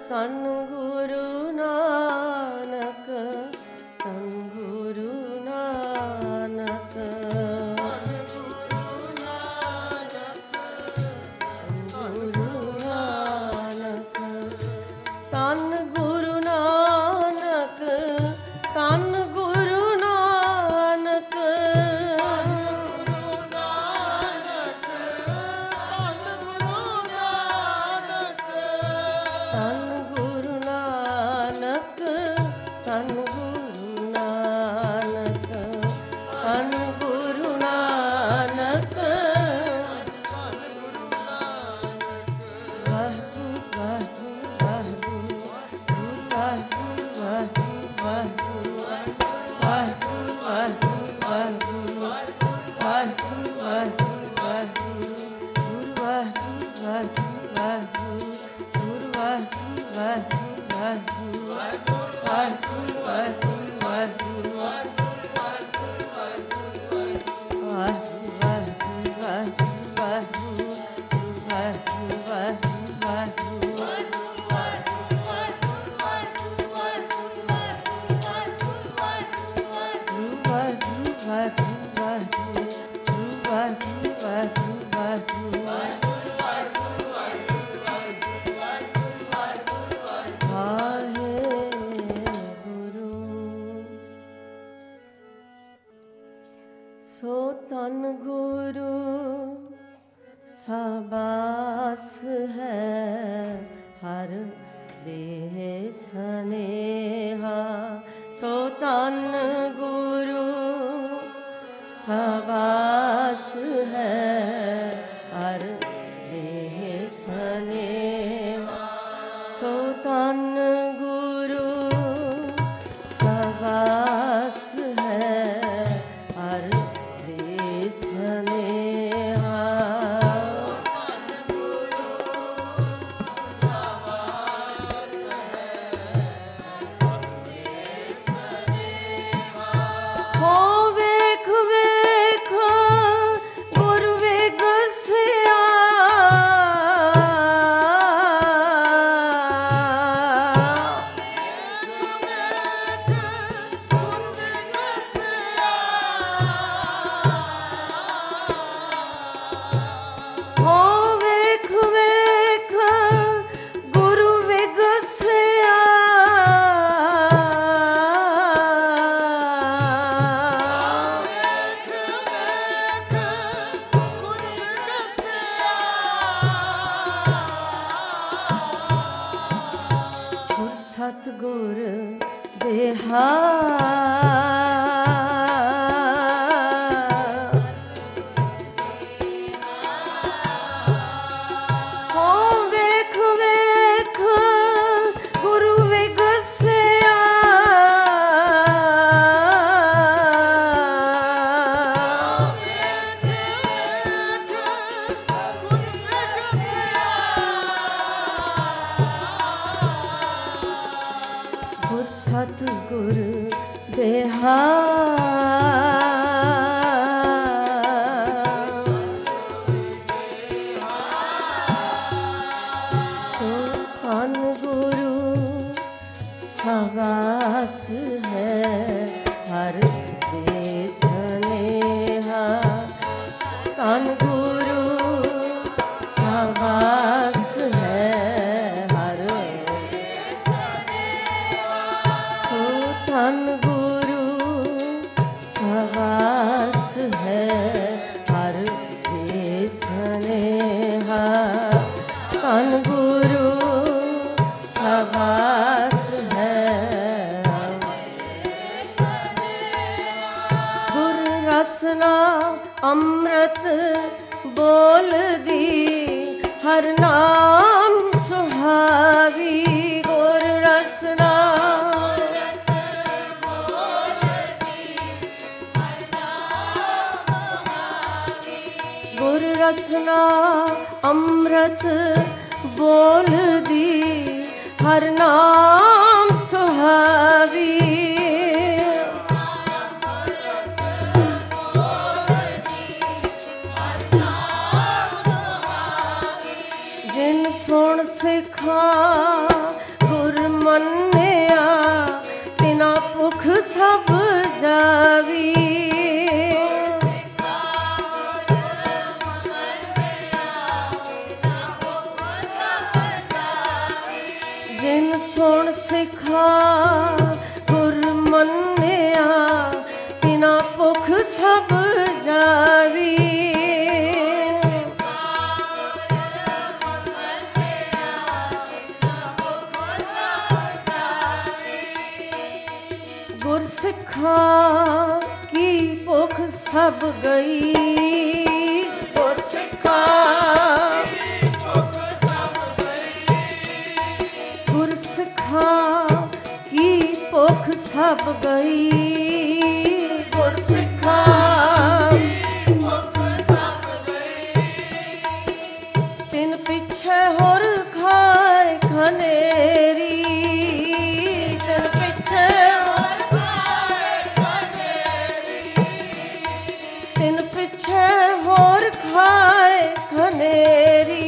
ਧੰਨ ਗੁਰੂ ਨਾਨਕ, ਧੰਨ ਗੁਰੂ ਨਾਨਕ, ਧੰਨ ਗੁਰੂ ਨਾਨਕ, ਧੰਨ ਗੁਰੂ ਨਾਨਕ, ਧੰਨ ਗੁਰੂ ਨਾਨਕ, ਧੰਨ ਗੁਰੂ ਨਾਨਕ, ਧੰਨ ਗੁਰੂ ਨਾਨਕ, ਧੰਨ ਗੁਰੂ ਨਾਨਕ, ਵਾਹਿਗੁਰੂ ਵਾਹਿਗੁਰੂ ਵਾਹਿਗੁਰੂ ਵਾਹਿਗੁਰੂ ਵਾਹਿਗੁਰੂ ਵਾਹਿਗੁਰੂ ਵਾਹਿਗੁਰੂ ਵਾਹਿਗੁਰੂ ਸੋ ਧੰਨ ਗੁਰੂ ਸਾਬਾਸ ਹੈ ਹਰ ਦੇਹ ਸਨੇਹਾ, ਸੋ ਧੰਨ ਗੁਰੂ ਸਾਬਾਸ ਹੈ ਹਰ ਦੇਹ ਸਨੇਹਾ, ਸੋ ਧੰਨ ਗੁਰੂ ਸਾਬਾਸ ਹੈ ਹਰ ਦੇਹ ਸਨੇਹਾ, ਹੋ ਵੇਖ ਵੇਖ ਗੁਰ ਵਿਗਸਿਆ, ਹੋ ਵੇਖ ਵੇਖ ਗੁਰ ਵਿਗਸਿਆ, ਗੁਰ ਸਤਿਗੁਰ ਦੇਹਾ, ਹੋ ਵੇਖ ਵੇਖ ਗੁਰੂ ਵਿਗਸਿਆ, ਗੁਰ ਸਤਿਗੁਰ ਦੇਹਾ, ਸੋ ਧੰਨ ਗੁਰੂ ਸਾਬਾਸ ਹੈ ਹਰ ਦੇਹ ਸਨੇਹਾ, ਧੰਨ ਗੁਰੂ ਸਾਬਾਸ ਹੈ ਹਰ, ਸੋ ਧੰਨ ਗੁਰੂ ਸਾਬਾਸ ਹੈ ਹਰ ਦੇਹ ਸਨੇਹਾ, ਧੰਨ ਗੁਰੂ ਸਾਬਾਸ ਹੈ, ਗੁਰ ਰਸਨਾ ਅੰਮ੍ਰਿਤ ਬੋਲਦੀ ਹਰ ਨਾਮ ਸੁਹਾਵੀ, ਗੁਰ ਰਸਨਾ ਗੁਰ ਰਸਨਾ ਅੰਮ੍ਰਿਤ ਬੋਲਦੀ ਹਰ ਨਾਮ ਸੁਹਾਵੀ, ਜਿਨ ਸੁਣ ਸਿੱਖਾਂ ਮੰਨਿਆ ਤਿਨਾ ਭੁਖ ਸਭ ਜਾਵੀ। ਜਿਨ ਸੁਣ ਸਿਖਾ ਗੁਰ ਮੰਨਿਆ ਤਿਨਾ ਭੁਖ ਸਭ ਜਾਵੀ। ਗੁਰ ਸਿੱਖਾਂ ਕੀ ਭੁਖ ਸਭ ਗਈ। ਗੁਰ ਸਿੱਖਾਂ ਗੁਰ ਸਿੱਖਾਂ ਕੀ ਭੁਖ ਸਭ ਗਈ। ਗੁਰ ਸਿੱਖਾਂ ਤਿਨ ਪਿੱਛੇ ਹੋਰ ਖਾਏ ਖਨੇਰੀ। ਤਿਨ ਪਿੱਛੇ ਤਿਨ ਪਿੱਛੇ ਹੋਰ ਖਾਏ ਖਨੇਰੀ।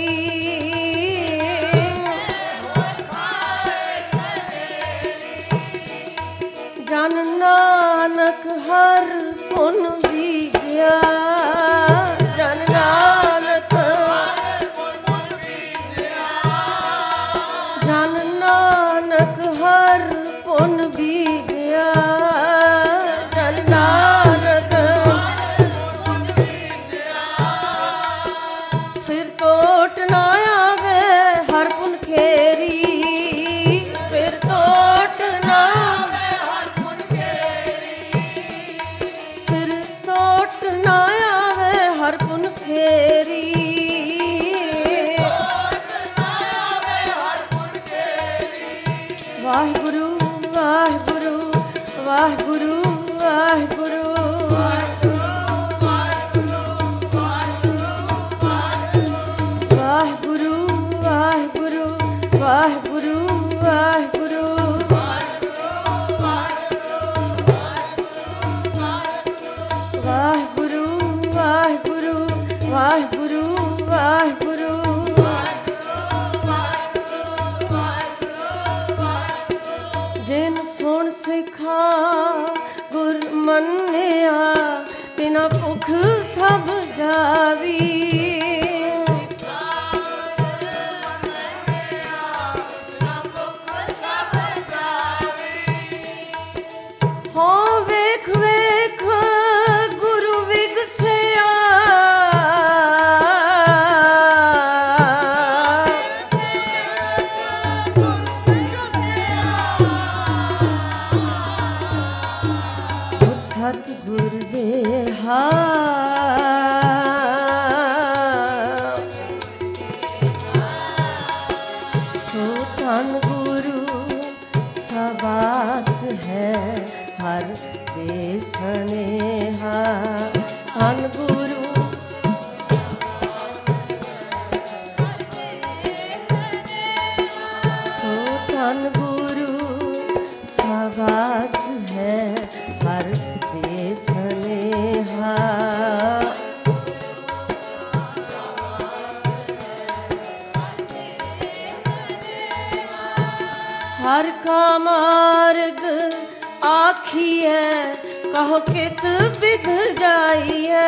ਜਨ ਨਾਨਕ ਹਰ ਪੁਨ ਬੀਜਿਆ। ਜਨ ਨਾਨਕ ਜਨ ਨਾਨਕ ਹਰ ਪੁਨ ਬੀਜਿਆ। ਜਨ ਨਾਨਕ ਫਿਰ ਟੋਟ ਨਾ ਆਵੇ ਹਰ ਪੁਨ ਖੇਰੀ। ਫਿਰ ਟੋਟ ਨਾ ਫਿਰ ਟੋਟ ਨਾ ਆਵੇ ਹਰ ਪੁਨ ਖੇਰੀ। ਵਾਹਿਗੁਰੂ ਵਾਹਿਗੁਰੂ ਵਾਹਿਗੁਰੂ ਵਾਹਿਗੁਰੂ ਵਾਹਿਗੁਰੂ ਵਾਹਿਗੁਰੂ ਵਾਹਿਗੁਰੂ ਵਾਹਿਗੁਰੂ ਵਾਹਿਗੁਰੂ ਵਾਹਿਗੁਰੂ ਵਾਹਿਗੁਰੂ ਵਾਹਿਗੁਰੂ। ਜਿਨ ਸੁਣ ਸਿਖਾ ਗੁਰ ਮੰਨਿਆ ਤਿਨਾ ਭੁਖ ਸਭ ਜਾਵੀ। ਹੋ ਵੇਖ ਵੇਖ ਗੁਰੂ ਵਿਗਸਿਆ। ਸਤਿਗੁਰ ਦੇ ਸੋ ਧੰਨ ਗੁਰੂ ਸਬਾਸ ਹੈ ਹਰ ਦੇ ਸਨੇਹਾ। ਧੰਨ ਗੁਰੂ ਸੋ ਧੰਨ ਗੁਰੂ ਸਬਾਸ ਹੈ ਹਰ ਦੇ ਸਨੇਹਾ। हर का मार्ग आखिए कहो कित विध जाइए।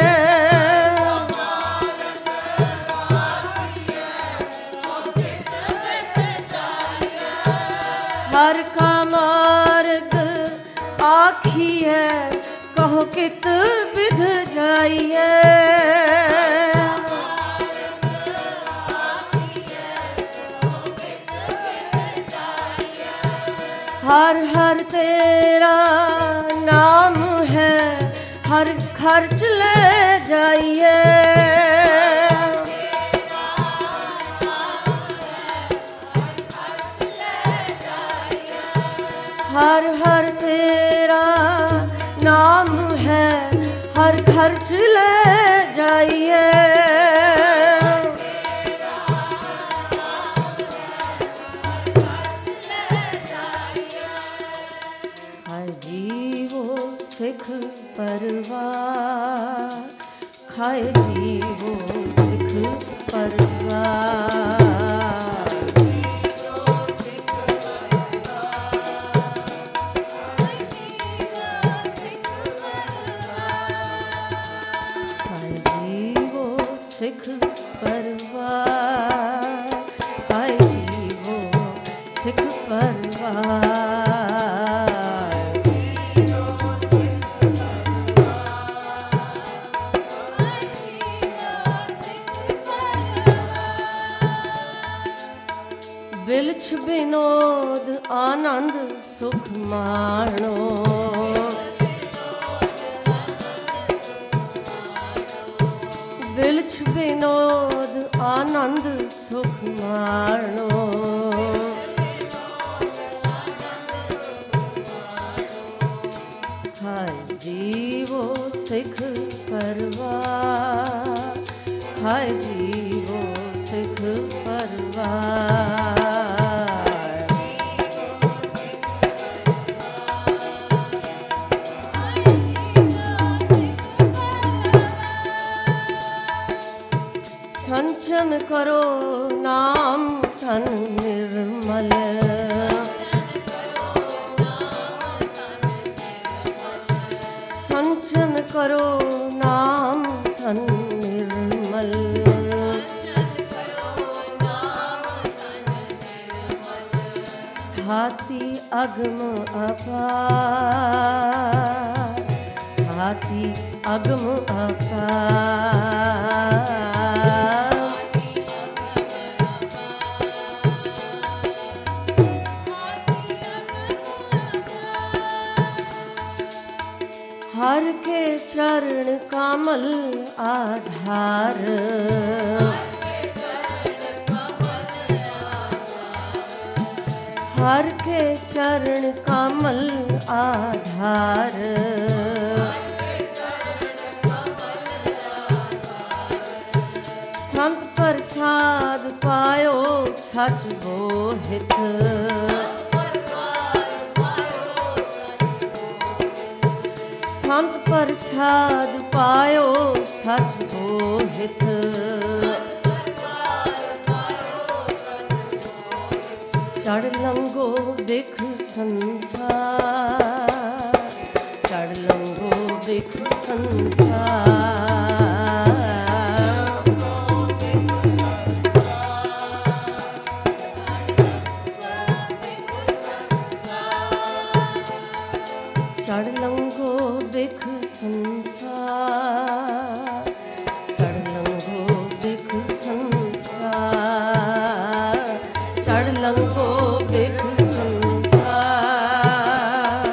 हर का मार्ग आखिए कहो कित विध जाइए। हर हर तेरा नाम है हर खर्च ले जाइए। हर हर तेरा नाम है हर खर्च ले जाइए। सिख परवार खाए जीवो सिख परवार। बिलछ विनोद आनंद सुख माणो। बिलछ विनोद आनंद सुख माणो। हाय जीवो सिख परवार, हाय जीवो सिख परवार। संचन करो नाम तन निर्मल, संचन करो नाम तन निर्मल। हाथी अगम अपार, हाथी अगम अपार। हर के चरण कमल आधार, हर के चरण कमल आधार। संत प्रसाद पायो सच बोहित, संत प्रसाद पायो सच बोहित। चढ़ लंगो बिख संसार, चढ़ लंगो बिख संसार। चढ़ लंगो बिख संसार, चढ़ लंगो बिख संसार, चढ़ लंगो बिख संसार।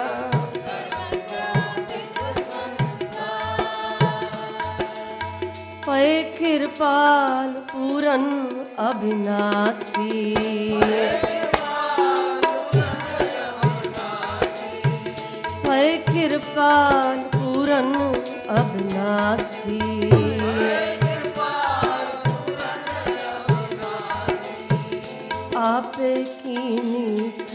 पै कृपाल पूरन अविनाशी, पै कृपाल पूरन अविनाशी। आपे कीनी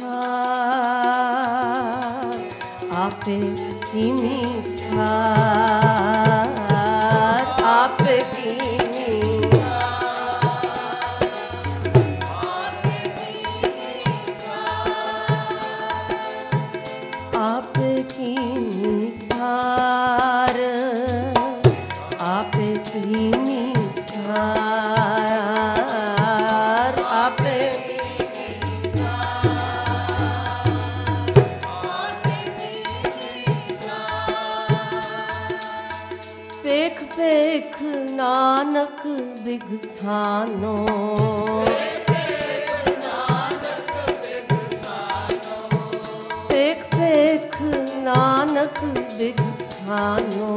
सार, आपे कीनी सार, आपे कीनी आपे कीनी सार, आपे कीनी सार, आपे पेख पेख नानक बिगसानो, पेख पेख नानक बिगसानो।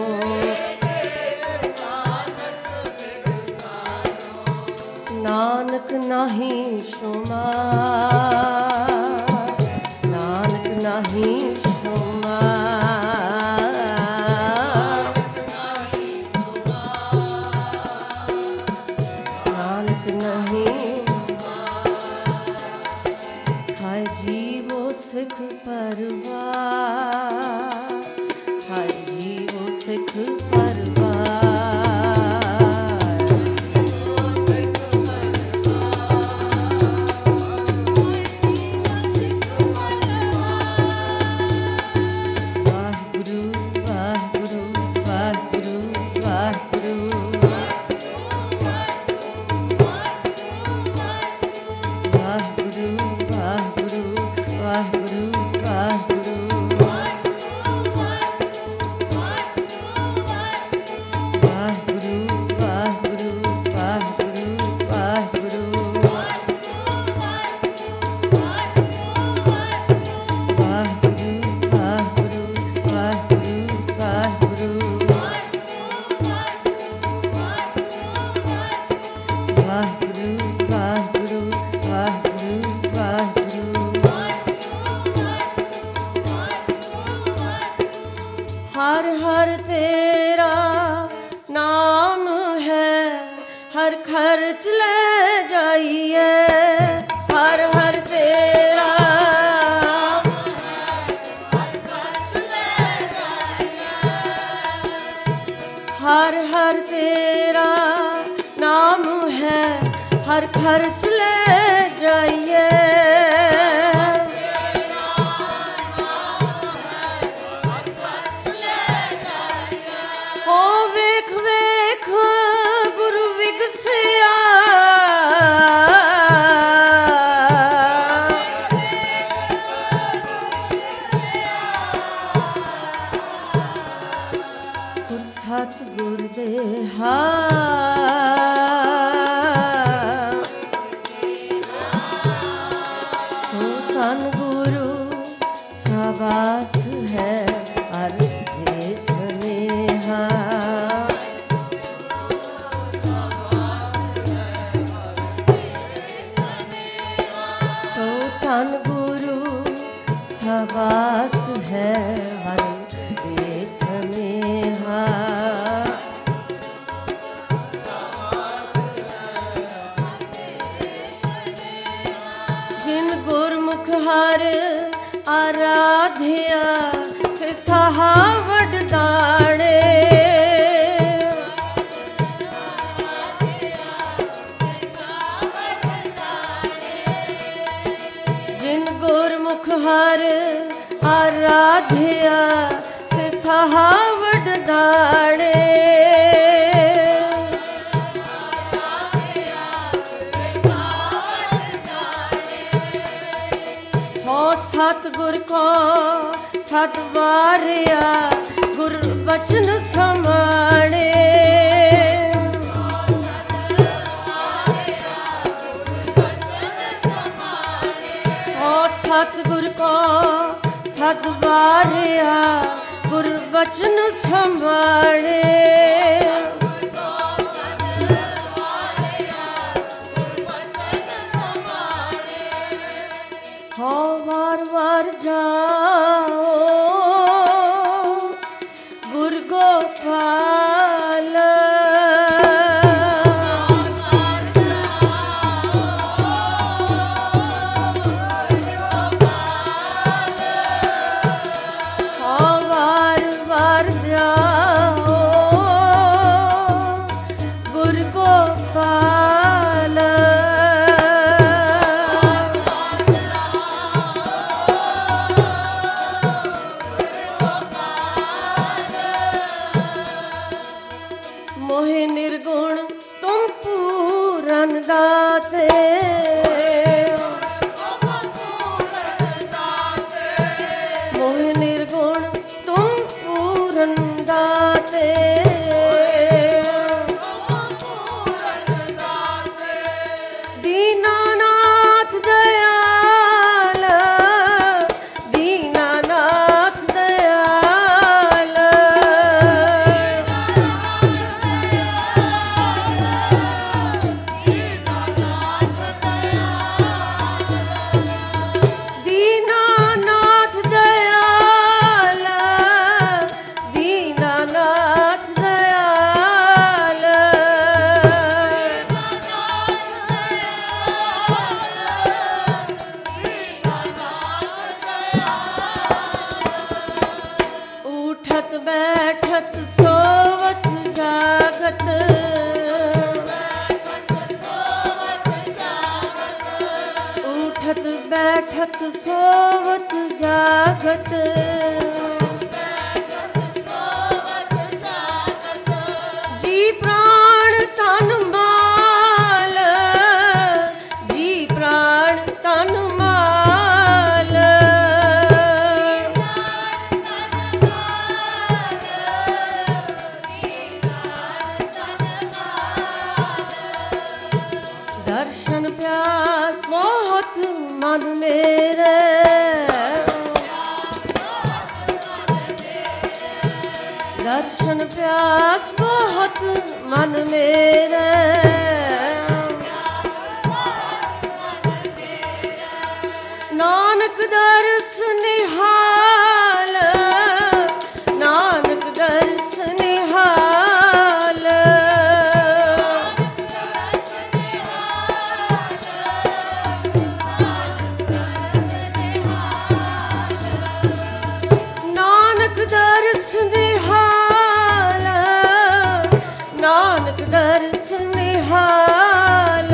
नानक नाही शुमार, नानक नाही शुमार, नानक नहीं। हाय जीवो सिख परवार, हाय जीवो सिख परवार। वाहिगुरु वाहिगुरु वाहिगुरु वाहिगुरु। ਧੰਨ ਗੁਰੂ ਸਾਬਾਸ ਹੈ ਹਰ ਦੇ ਸਨੇਹਾ। ਸੋ ਧੰਨ ਗੁਰੂ ਸਾਬਾਸ ਹੈ ਹਰ ਦੇ ਸਨੇਹਾ। ਜਿਨ ਗੁਰਮੁਖ ਹਰ ਆਰਾਧਿਆ ਸੇ ਸਾਹਾ ਵਡਦਾਣੇ। ਜਿਨ ਗੁਰਮੁਖ ਹਰ ਆਰਾਧਿਆ ਸੇ ਸਾਹਾ ਵਡਦਾਣੇ। ਸਤਿਗੁਰ ਕੋ ਸਤ ਵਾਰਿਆ ਗੁਰ ਬਚਨ ਸਮਾਣੇ। ਸਤਿਗੁਰ ਕੋ ਸਤ ਵਾਰਿਆ ਗੁਰ ਬਚਨ ਸਮਾਣੇ। ਵਾਰ ਵਾਰ ਜਾਓ ਗੁਰ ਗੋਪਾਲ। ਵਾਰ ਵਾਰ ਜਾਓ ਗੁਰ ਗੋਪਾਲ। ਮੋਹਿ ਨਿਰਗੁਣ ਤੁਮ ਪੂਰਨ ਦਾਤੇ। ਮੋਹਿ ਨਿਰਗੁਣ ਤੁਮ ਪੂਰਨ ਦਾਤੇ। ਦੀਨਾਨਾਥ ਦਇਆਲ ਦੀਨਾਨਾਥ ਦਇਆਲ। ਦੀਨਾਨਾਥ ਦਇਆਲ ਦੀਨਾਨਾਥ ਦਇਆਲ। ਉਠਤ ਬੈਠਤ ਸੋਵਤ ਜਾਗਤ। ਉਠਤ ਬੈਠਤ ਸੋਵਤ ਜਾਗਤ। ਜੀ ਪ੍ਰਾਣ ਤਨ ਮਾਲ ਜੀ ਪ੍ਰਾਣ ਤਨ ਮਾਲ। ਦਰਸ਼ਨ ਪਿਆਸ ਬਹੁਤ ਮਨ ਮੇਰੇ। ਦਰਸ਼ਨ ਪਿਆਸ ਬਹੁਤ ਮਨ ਮੇਰੇ। ਨਾਨਕ ਦਰਸ ਨਿਹਾਲ ਨਾਨਕ ਦਰਸ ਨਿਹਾਲ। ਨਾਨਕ ਦਰਸ ਨਿਹਾਲ ਨਾਨਕ ਦਰਸ ਨਿਹਾਲ।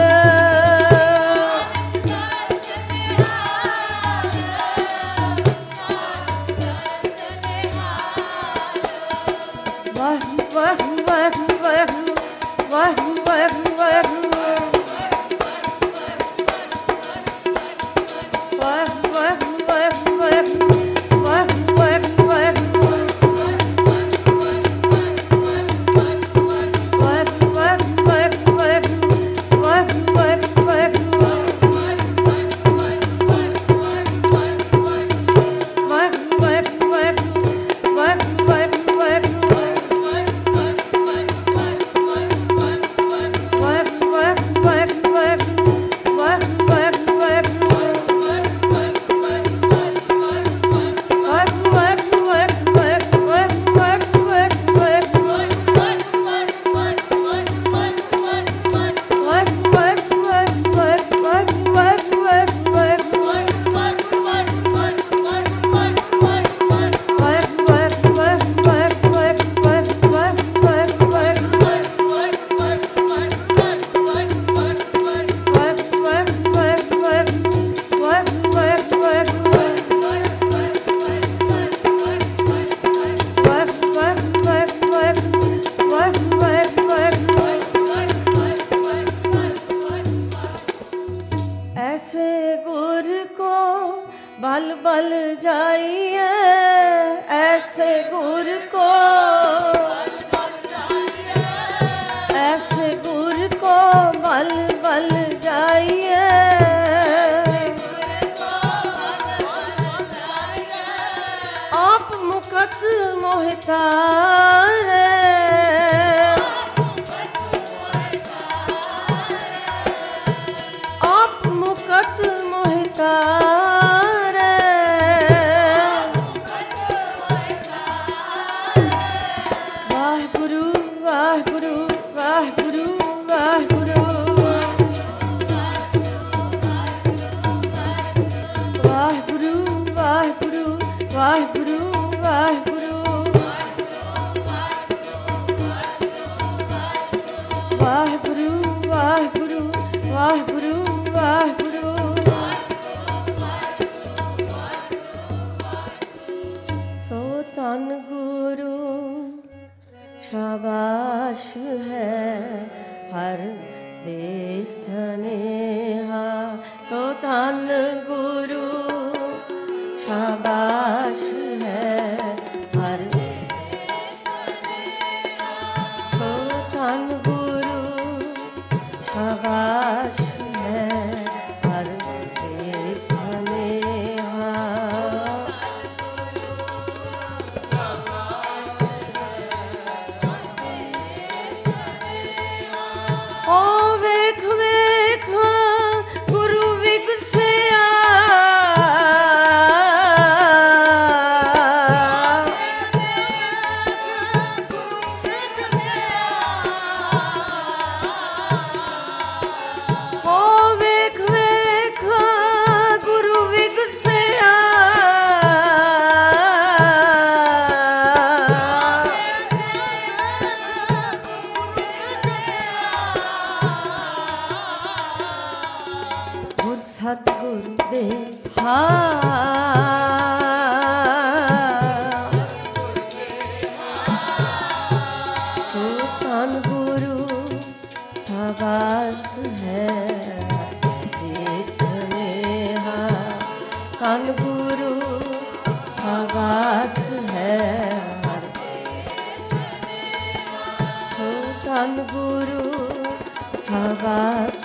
बल बल जाइए ऐसे गुर को, ऐसे गुर को बल बल जाइए। आप मुकट मोहितारे, आप मुकट मोहितारे। वाहिगुरु वाहिगुरु वाहिगुरु वाहिगुरु, वाहिगुरु वाहिगुरु वाहिगुरु वाहिगुरु, वाहिगुरु वाहिगुरु वाहिगुरु वाहिगुरु। सो धन गुरु शाबाश है हर देश स्नेहा। सो धन गुरु शाबाश है हर, सो धन गुरु शाबाश है हर देश स्नेहा। ओ वेख वेख गुरु विगसिया, ओ वेख वेख गुरु विगसिया। गुर सतगुरु दे सो धन गुरु शाबाश है देश स्नेहा। धन गुरु शाबाश है सो धन गुरु शाबाश